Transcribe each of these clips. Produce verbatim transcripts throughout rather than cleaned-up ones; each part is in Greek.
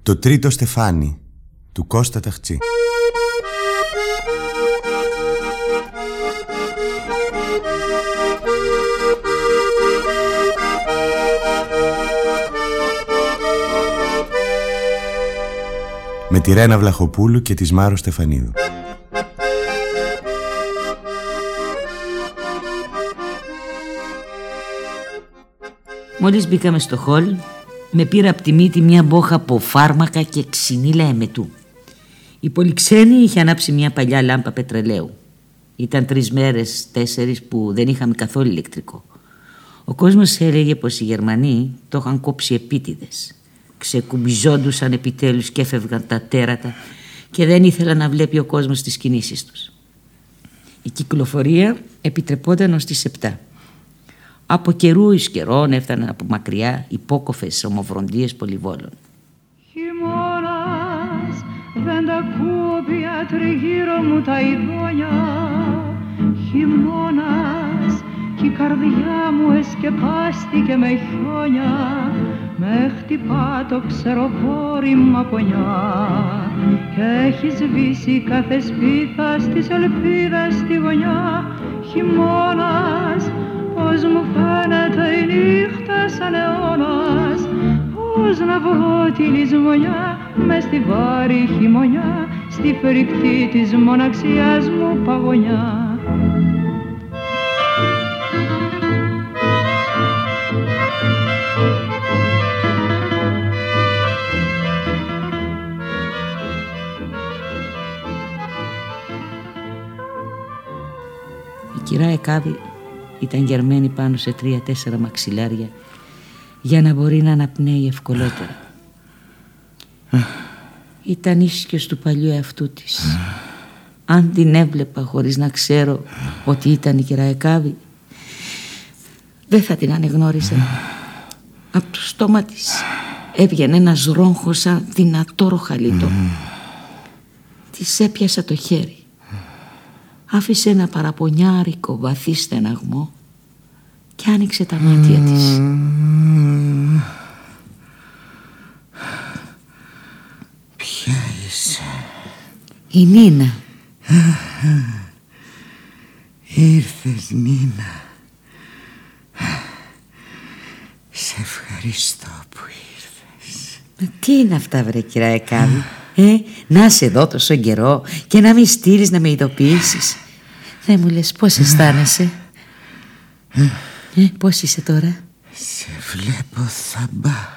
Το τρίτο στεφάνι του Κώστα Ταχτσή. Με τη Ρένα Βλαχοπούλου και τη Μάρο Στεφανίδου. Μόλις μπήκαμε στο χολ, με πήρα από τη μύτη μια μπόχα από φάρμακα και ξυνήλα εμετού. Η πολυξένη είχε ανάψει μια παλιά λάμπα πετρελαίου. Ήταν τρεις μέρες, τέσσερις που δεν είχαμε καθόλου ηλεκτρικό. Ο κόσμος έλεγε πως οι Γερμανοί το είχαν κόψει επίτηδες. Ξεκουμπιζόντουσαν επιτέλους και έφευγαν τα τέρατα και δεν ήθελα να βλέπει ο κόσμος τις κινήσεις τους. Η κυκλοφορία επιτρεπόταν ως τις επτά. Από καιρού εις καιρών έφταναν από μακριά υπόκοφες ομοφροντίες πολυβόλων. Χειμώνας, δεν τα ακούω πια τριγύρω μου τα ειδόνια. Χειμώνας, κι η καρδιά μου εσκεπάστηκε με χιόνια. Με χτυπά το ξεροπόρημα πονιά και έχει σβήσει κάθε σπίθα στις ελπίδες στη γωνιά. Χειμώνας, πώς μου φαίνεται η νύχτα σαν αιώνας. Πώς να βρω τη λησμονιά μες στη βάρη χειμωνιά, στη φρικτή της μοναξιάς μου παγωνιά. Η κυρά Εκάβη ήταν γερμένη πάνω σε τρία-τέσσερα μαξιλάρια για να μπορεί να αναπνέει ευκολότερα. Ήταν ίσιος του παλιού εαυτού της. Αν την έβλεπα χωρίς να ξέρω ότι ήταν η κυρά Εκάβη, δεν θα την ανεγνώριζα. Από το στόμα της έβγαινε ένας ρόγχος σαν δυνατό ροχαλίτο. Της έπιασα το χέρι. Άφησε ένα παραπονιάρικο βαθύ στεναγμό και άνοιξε τα μάτια της. Ποια είσαι? Η Νίνα. Ήρθες, Νίνα. Σε ευχαριστώ που ήρθες. Μα τι είναι αυτά, βρε κυρά Εκάβη? Ε, να είσαι εδώ τόσο καιρό και να μην στείλεις να με ειδοποιήσεις. Δεν μου λες πώς αισθάνεσαι? ε, Πώς είσαι τώρα? Σε βλέπω θαμπά.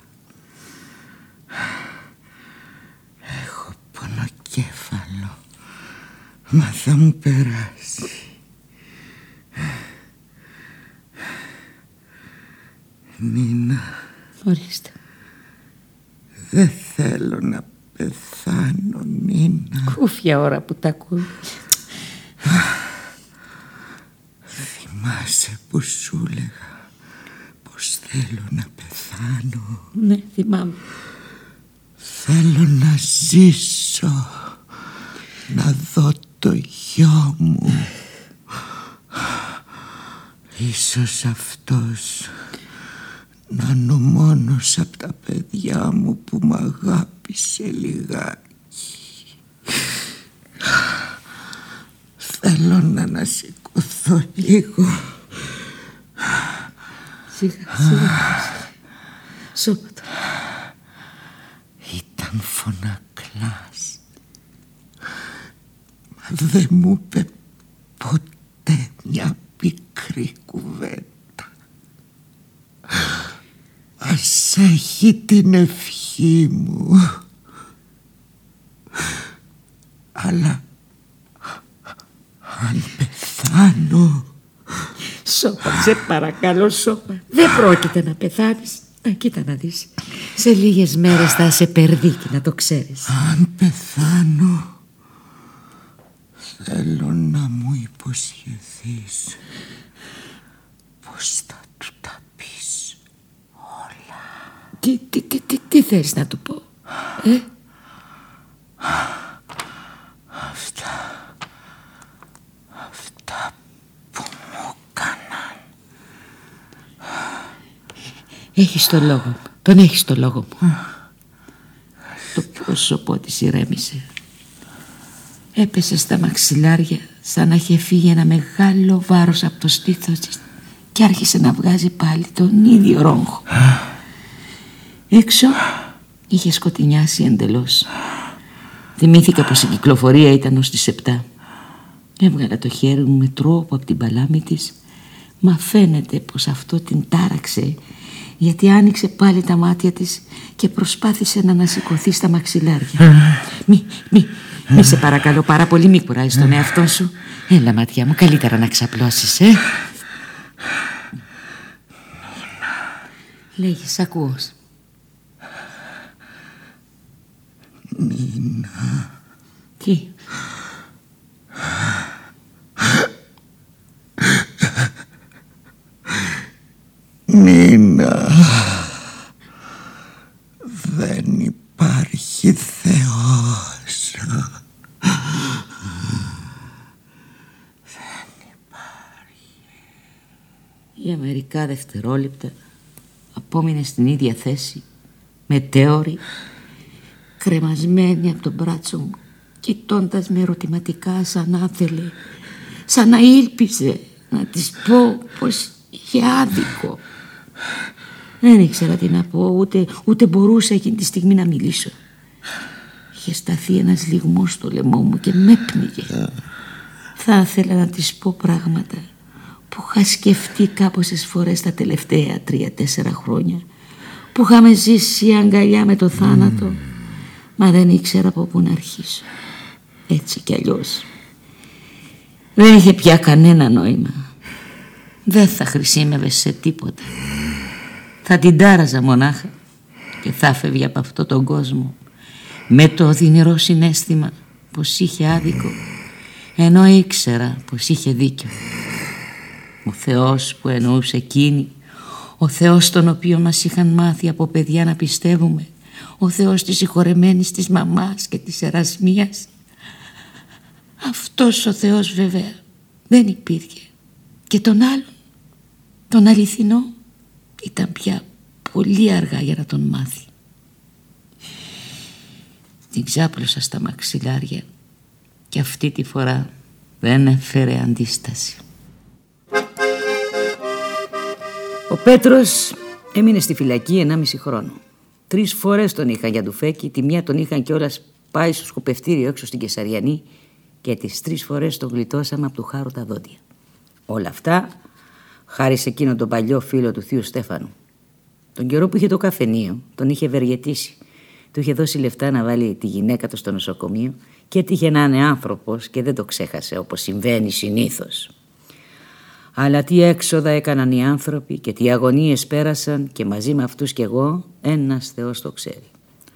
Έχω πονοκέφαλο, μα θα μου περάσει. Νίνα, ορίστε. Δεν θέλω να πεθάνω, Νίνα. Κούφια ώρα που τα ακούω. Θυμάσαι που σου έλεγα πως θέλω να πεθάνω? Ναι, θυμάμαι. Θέλω να ζήσω, να δω το γιο μου. Ίσως αυτός να είναι ο μόνος από τα παιδιά μου που μ' αγάπησε λιγάκι. Θέλω να ανασηκωθώ λίγο. Σιγά, σιγά. Σώπα το. Ήταν φωνακλάς, μα δεν μου είπε ποτέ μια πικρή κουβέντα. Ας έχει την ευχή μου. Αλλά αν πεθάνω... Σώπα, σε παρακαλώ, σώπα. Δεν πρόκειται να πεθάνεις. Α, κοίτα να δεις. Σε λίγες μέρες θα σε περδίκει, να το ξέρεις. Αν πεθάνω, θέλω να μου υποσχεθείς πως θα του τα πεις όλα. Τι, τι, τι, τι, τι θες να του πω? Ε? Αυτά, αυτά που μου έκαναν. Έχεις το λόγο μου. Τον έχεις το λόγο μου. πρόσωπό της ηρέμησε. Έπεσε στα μαξιλάρια σαν να είχε φύγει ένα μεγάλο βάρος από το στήθος της και άρχισε να βγάζει πάλι τον ίδιο ρόγχο. Έξω είχε σκοτεινιάσει εντελώς. Θυμήθηκα πως η κυκλοφορία ήταν ως τις επτά. Έβγαλα το χέρι μου με τρόπο από την παλάμη της, μα φαίνεται πως αυτό την τάραξε, γιατί άνοιξε πάλι τα μάτια της και προσπάθησε να ανασηκωθεί στα μαξιλάρια. Μη, μη, μη σε παρακαλώ πάρα πολύ, μη κουράζεις τον εαυτό σου. Έλα ματιά μου, καλύτερα να ξαπλώσεις, ε. Λέγει, σ' ακούω. Νίνα. Τι? Νίνα, δεν υπάρχει Θεός. Δεν υπάρχει. Για μερικά δευτερόλεπτα απόμεινε στην ίδια θέση, μετέωρη, κρεμασμένη από τον μπράτσο μου, κοιτώντας με ερωτηματικά σαν να ήθελε, σαν να ήλπιζε να της πω πως είχε άδικο. Δεν ήξερα τι να πω, ούτε, ούτε μπορούσα εκείνη τη στιγμή να μιλήσω. Είχε σταθεί ένας λυγμός στο λαιμό μου και με έπνιγε. Θα ήθελα να της πω πράγματα που είχα σκεφτεί κάποιες φορές τα τελευταία τρία-τέσσερα χρόνια, που είχαμε ζήσει αγκαλιά με το θάνατο, mm. μα δεν ήξερα από πού να αρχίσω. Έτσι κι αλλιώς δεν είχε πια κανένα νόημα. Δεν θα χρησίμευε σε τίποτα. Θα την τάραζα μονάχα και θα φεύγει από αυτόν τον κόσμο με το οδυνηρό συναίσθημα πως είχε άδικο, ενώ ήξερα πως είχε δίκιο. Ο Θεός που εννοούσε εκείνη, ο Θεός τον οποίο μας είχαν μάθει από παιδιά να πιστεύουμε, ο Θεός της συγχωρεμένης της μαμάς και της Ερασμίας, αυτός ο Θεός βέβαια δεν υπήρχε. Και τον άλλον, τον αληθινό, ήταν πια πολύ αργά για να τον μάθει. Την ξάπλωσα στα μαξιλάρια και αυτή τη φορά δεν έφερε αντίσταση. Ο Πέτρος έμεινε στη φυλακή ενάμιση χρόνο. Τρεις φορές τον είχαν για ντουφέκι, τη μια τον είχαν κιόλας πάει στο σκοπευτήριο έξω στην Κεσαριανή και τις τρεις φορές τον γλιτώσαμε από του χάρου τα δόντια. Όλα αυτά χάρη σε εκείνον τον παλιό φίλο του θείου Στέφανου. Τον καιρό που είχε το καφενείο τον είχε ευεργετήσει. Του είχε δώσει λεφτά να βάλει τη γυναίκα του στο νοσοκομείο και έτυχε να είναι άνθρωπος και δεν το ξέχασε, όπως συμβαίνει συνήθως. Αλλά τι έξοδα έκαναν οι άνθρωποι και τι αγωνίες πέρασαν, και μαζί με αυτούς κι εγώ, ένας Θεός το ξέρει.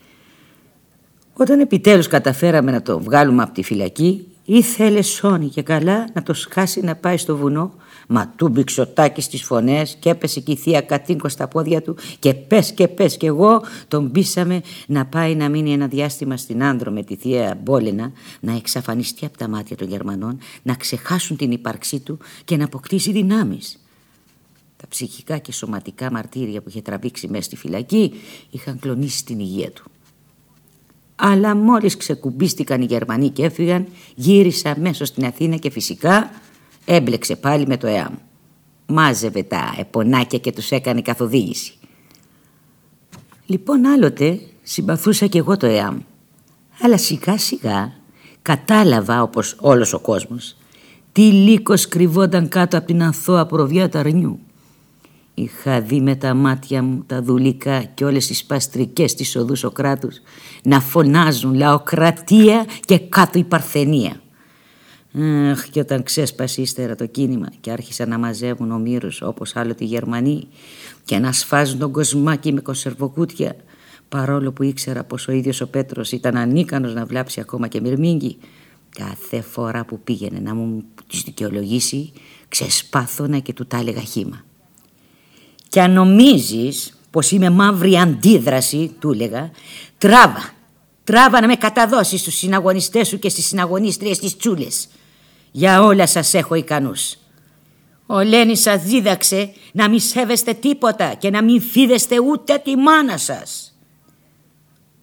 Όταν επιτέλους καταφέραμε να το βγάλουμε από τη φυλακή, ήθελε σώνη και καλά να το σκάσει να πάει στο βουνό, μα του μπήξε ο Τάκης στις φωνές και έπεσε και η θεία Κατίνκο στα πόδια του και πες και πες κι εγώ τον πείσαμε να πάει να μείνει ένα διάστημα στην Άνδρο με τη θεία Μπόλενα, να εξαφανιστεί από τα μάτια των Γερμανών, να ξεχάσουν την ύπαρξή του και να αποκτήσει δυνάμεις. Τα ψυχικά και σωματικά μαρτύρια που είχε τραβήξει μέσα στη φυλακή είχαν κλονίσει την υγεία του. Αλλά μόλις ξεκουμπίστηκαν οι Γερμανοί και έφυγαν, γύρισε αμέσως στην Αθήνα και φυσικά έμπλεξε πάλι με το ΕΑΜ. Μάζευε τα επωνάκια και τους έκανε καθοδήγηση. Λοιπόν, άλλοτε συμπαθούσα κι εγώ το ΕΑΜ, αλλά σιγά σιγά κατάλαβα, όπως όλος ο κόσμος, τι λύκος κρυβόταν κάτω από την αθώα προβιά του αρνιού. Είχα δει με τα μάτια μου τα δουλικά και όλες τις παστρικές της οδού Σοκράτους να φωνάζουν λαοκρατία και κάτω η Παρθενία. Αχ, και όταν ξέσπασε ύστερα το κίνημα και άρχισαν να μαζεύουν ομήρους όπως άλλοτε οι Γερμανοί και να σφάζουν τον κοσμάκι με κονσερβοκούτια, παρόλο που ήξερα πως ο ίδιος ο Πέτρος ήταν ανίκανος να βλάψει ακόμα και μυρμήγκι, κάθε φορά που πήγαινε να μου τις δικαιολογήσει, ξεσπάθωνα και του τα έλεγα χύμα. «Και αν νομίζεις πως είμαι μαύρη αντίδραση», του έλεγα, «τράβα, τράβα να με καταδώσεις στους συναγωνιστές σου και στις συναγωνίστριες της Τσούλες. Για όλα σας έχω ικανούς. Ο Λένης σας δίδαξε να μη σέβεστε τίποτα και να μην φίδεστε ούτε τη μάνα σας».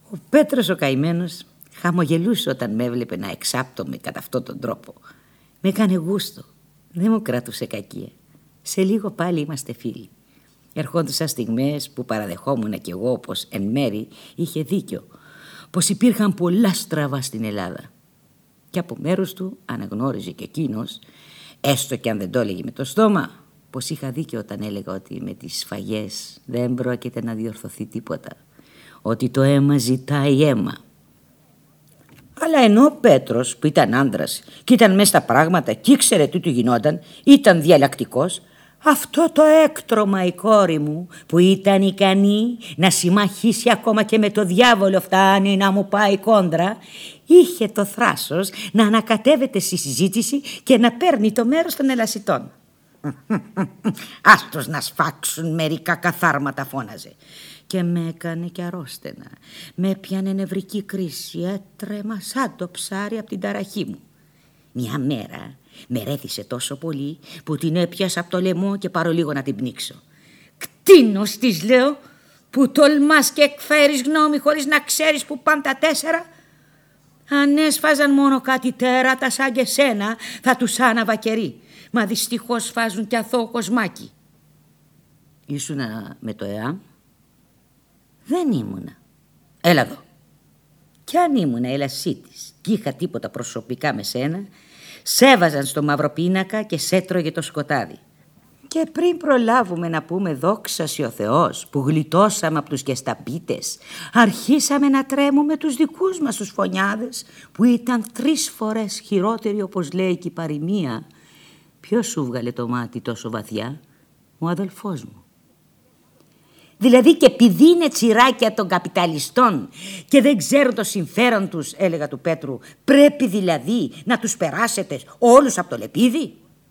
Ο Πέτρος ο καημένος χαμογελούσε όταν με έβλεπε να εξάπτωμαι κατά αυτόν τον τρόπο. Με έκανε γούστο, δεν μου κρατούσε κακία. Σε λίγο πάλι είμαστε φίλοι. Ερχόντουσαν στιγμές που παραδεχόμουν κι εγώ πως εν μέρη είχε δίκιο, πως υπήρχαν πολλά στραβά στην Ελλάδα. Και από μέρους του αναγνώριζε κι εκείνος, έστω κι αν δεν το έλεγε με το στόμα, πως είχα δίκιο όταν έλεγα ότι με τις σφαγές δεν πρόκειται να διορθωθεί τίποτα, ότι το αίμα ζητάει αίμα. Αλλά ενώ ο Πέτρος που ήταν άντρας και ήταν μέσα στα πράγματα και ήξερε τι του γινόταν, ήταν διαλλακτικός, αυτό το έκτρωμα η κόρη μου που ήταν ικανή να συμμαχίσει ακόμα και με το διάβολο φτάνει να μου πάει κόντρα, είχε το θράσος να ανακατεύεται στη συζήτηση και να παίρνει το μέρος των ελασιτών. «Άστος να σφάξουν μερικά καθάρματα», φώναζε. Και με έκανε και αρρώστενα. Με έπιανε νευρική κρίση, έτρεμα σαν το ψάρι από την ταραχή μου. Μια μέρα με ρέθησε τόσο πολύ που την έπιασα από το λαιμό και πάρω λίγο να την πνίξω. «Κτίνος», της λέω, «που τολμάς και εκφέρεις γνώμη χωρίς να ξέρεις που πάνε τα τέσσερα. Αν έσφαζαν μόνο κάτι τέρατα σαν και σένα θα τους άναβα κερί. Μα δυστυχώς φάζουν κι αθώο κοσμάκι». «Ήσουνα με το ΕΑΜ?» «Δεν ήμουνα». «Έλα εδώ». Κι αν ήμουνα ελασίτης κι είχα τίποτα προσωπικά με σένα, σέβαζαν στο μαύρο πίνακα και σέτρωγε το σκοτάδι. Και πριν προλάβουμε να πούμε δόξαση ο Θεός που γλιτώσαμε από τους γεσταπίτες, αρχίσαμε να τρέμουμε τους δικούς μας τους φωνιάδες που ήταν τρεις φορές χειρότεροι, όπως λέει και η παροιμία. Ποιος σου βγάλε το μάτι τόσο βαθιά? Ο αδελφός μου. Δηλαδή και επειδή είναι τσιράκια των καπιταλιστών και δεν ξέρουν το συμφέρον τους, έλεγα του Πέτρου, πρέπει δηλαδή να τους περάσετε όλους από το λεπίδι?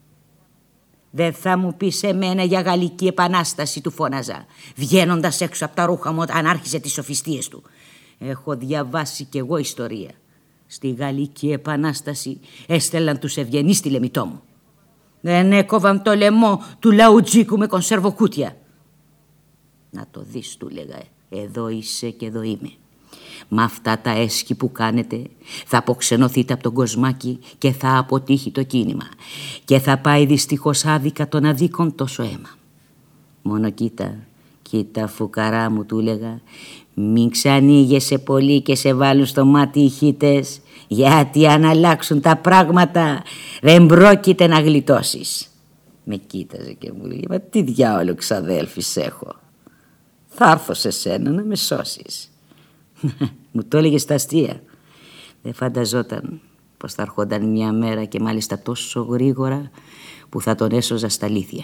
«Δεν θα μου πεις εμένα για Γαλλική Επανάσταση», του φώναζα, βγαίνοντας έξω από τα ρούχα μου όταν άρχισε τις σοφιστίες του. Έχω διαβάσει κι εγώ ιστορία. Στη Γαλλική Επανάσταση έστελναν τους ευγενείς στη Λεμιτό μου. Δεν έκοβαν το λαιμό του λαουτζίκου με κονσερβοκούτια. «Να το δεις», του λέγα, «εδώ είσαι και εδώ είμαι. Με αυτά τα έσχη που κάνετε θα αποξενωθείτε από τον κοσμάκι και θα αποτύχει το κίνημα και θα πάει δυστυχώς άδικα των αδίκων τόσο αίμα. Μόνο κοίτα, κοίτα φουκαρά μου», του λέγα, «μην ξανοίγεσαι πολύ και σε βάλουν στο μάτι οι χίτες, γιατί αν αλλάξουν τα πράγματα δεν πρόκειται να γλιτώσεις». Με κοίταζε και μου λέγε, «Μα τι διάολο ξαδέλφης έχω. Θα έρθω σε σένα να με σώσεις». Μου το έλεγε στα αστεία. Δεν φανταζόταν πως θα έρχονταν μια μέρα και μάλιστα τόσο γρήγορα που θα τον έσωζα στα αλήθεια.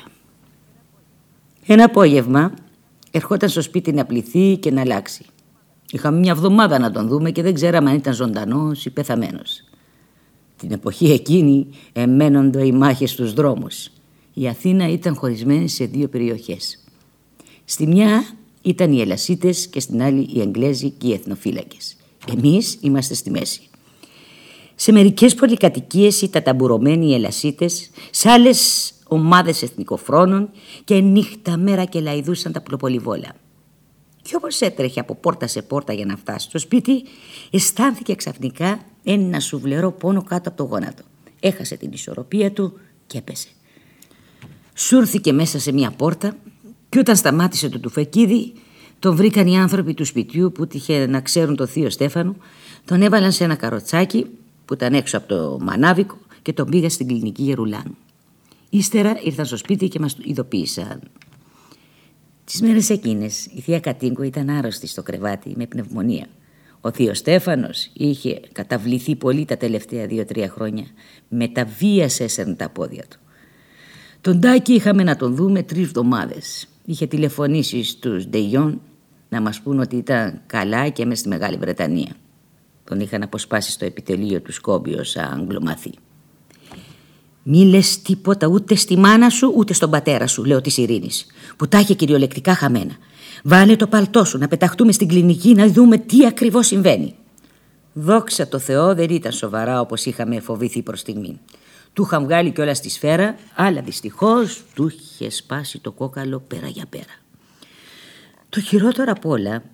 Ένα απόγευμα ερχόταν στο σπίτι να πληθεί και να αλλάξει. Είχαμε μια εβδομάδα να τον δούμε και δεν ξέραμε αν ήταν ζωντανός ή πεθαμένος. Την εποχή εκείνη εμένοντο οι μάχες στους δρόμους. Η Αθήνα ήταν χωρισμένη σε δύο περιοχές. Στη μια ήταν οι Ελασίτες και στην άλλη οι Εγγλέζοι και οι εθνοφύλακες. Εμείς είμαστε στη μέση. Σε μερικές πολυκατοικίες ήταν ταμπουρωμένοι οι Ελασίτες, σε άλλες ομάδες εθνικοφρόνων και νύχτα μέρα και λαϊδούσαν τα πλοπολιβόλα. Και όπως έτρεχε από πόρτα σε πόρτα για να φτάσει στο σπίτι, αισθάνθηκε ξαφνικά ένα σουβλερό πόνο κάτω από το γόνατο. Έχασε την ισορροπία του και έπεσε. Σούρθηκε μέσα σε μια πόρτα και όταν σταμάτησε το τουφεκίδι, τον βρήκαν οι άνθρωποι του σπιτιού που τύχε να ξέρουν το θείο Στέφανο, τον έβαλαν σε ένα καροτσάκι που ήταν έξω από το μανάβικο και τον πήγαν στην κλινική Γερουλάνου. Ύστερα ήρθαν στο σπίτι και μας ειδοποίησαν. Τις μέρες εκείνες η θεία Κατίνκο ήταν άρρωστη στο κρεβάτι με πνευμονία. Ο θείος Στέφανος είχε καταβληθεί πολύ τα τελευταία δύο-τρία χρόνια. Με τα βίας έσαιρνε τα πόδια του. Τον Τάκη είχαμε να τον δούμε τρεις εβδομάδες. Είχε τηλεφωνήσει στους Ντεγιόν να μας πούν ότι ήταν καλά και μες στη Μεγάλη Βρετανία. Τον είχαν αποσπάσει στο επιτελείο του Σκόμπιο σαν Αγγλομαθή. «Μη λες τίποτα ούτε στη μάνα σου ούτε στον πατέρα σου», λέω της Ειρήνης, που τα είχε κυριολεκτικά χαμένα. «Βάλε το παλτό σου να πεταχτούμε στην κλινική να δούμε τι ακριβώς συμβαίνει». Δόξα τω Θεώ δεν ήταν σοβαρά όπως είχαμε φοβηθεί προς στιγμή. Του είχαν βγάλει κιόλας τη σφαίρα, αλλά δυστυχώς του είχε σπάσει το κόκαλο πέρα για πέρα. Το χειρότερο απ' όλα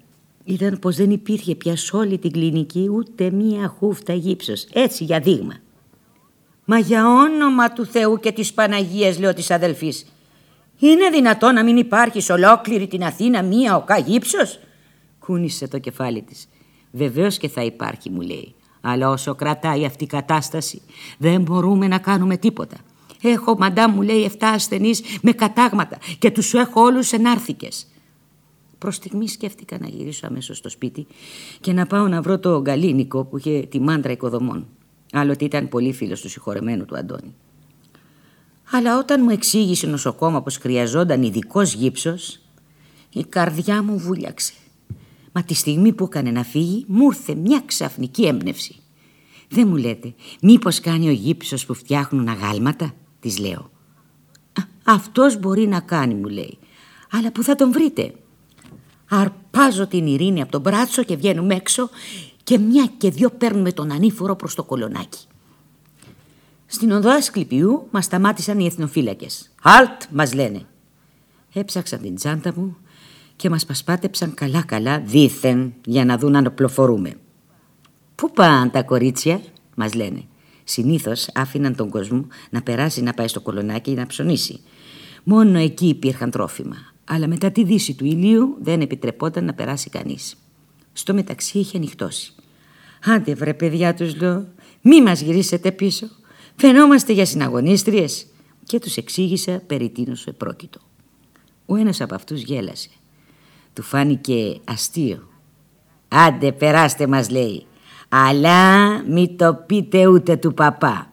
ήταν πως δεν υπήρχε πια σε όλη την κλινική ούτε μία χούφτα γύψος. Έτσι, για δείγμα. Μα για όνομα του Θεού και της Παναγίας, λέω της αδελφής, είναι δυνατόν να μην υπάρχει σε ολόκληρη την Αθήνα μία οκά γύψος? Κούνησε το κεφάλι της. Βεβαίως και θα υπάρχει, μου λέει. Αλλά όσο κρατάει αυτή η κατάσταση δεν μπορούμε να κάνουμε τίποτα. Έχω, μαντά, μου λέει, εφτά ασθενείς με κατάγματα και τους έχω όλους ενάρθηκες. Προς στιγμή σκέφτηκα να γυρίσω αμέσως στο σπίτι και να πάω να βρω το Γκαλίνικο που είχε τη μάντρα οικοδομών. Άλλοτε ήταν πολύ φίλος του συγχωρεμένου του Αντώνη. Αλλά όταν μου εξήγησε ο νοσοκόμα πως χρειαζόταν ειδικός γύψος, η καρδιά μου βούλιαξε. Μα τη στιγμή που έκανε να φύγει μου ήρθε μια ξαφνική έμπνευση. Δεν μου λέτε, μήπως κάνει ο γύψος που φτιάχνουν αγάλματα? Της λέω. Αυτός μπορεί να κάνει, μου λέει, αλλά που θα τον βρείτε? Αρπάζω την Ειρήνη από τον μπράτσο και βγαίνουμε έξω και μια και δυο παίρνουμε τον ανήφορο προς το κολονάκι. Στην οδό Ασκληπιού μας σταμάτησαν οι εθνοφύλακες. «Αλτ», μας λένε. Έψαξαν την τσάντα μου και μας πασπάτεψαν καλά-καλά δήθεν για να δουν αν οπλοφορούμε. «Πού πάνε τα κορίτσια?» μας λένε. Συνήθως άφηναν τον κόσμο να περάσει να πάει στο κολονάκι να ψωνίσει. Μόνο εκεί υπήρχαν τρόφιμα. Αλλά μετά τη δύση του ηλίου δεν επιτρεπόταν να περάσει κανείς. Στο μεταξύ είχε ανοιχτώσει. «Άντε βρε παιδιά», τους λέω, «μη μας γυρίσετε πίσω. Φαινόμαστε για συναγωνίστριες». Και τους εξήγησα περί τίνος επρόκειτο. Ο ένας από αυτούς γέλασε. Του φάνηκε αστείο. «Άντε περάστε», μας λέει, «αλλά μη το πείτε ούτε του παπά».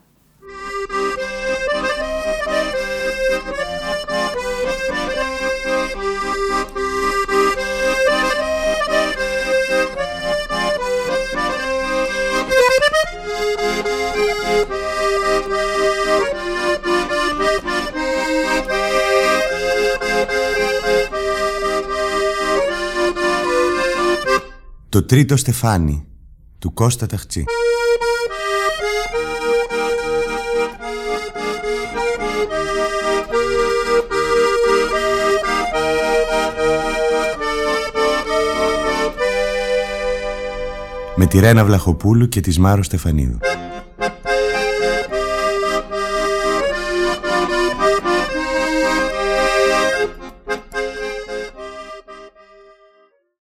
Το τρίτο στεφάνι του Κώστα Ταχτσή. Με τη Ρένα Βλαχοπούλου και της Μάρο Στεφανίδου.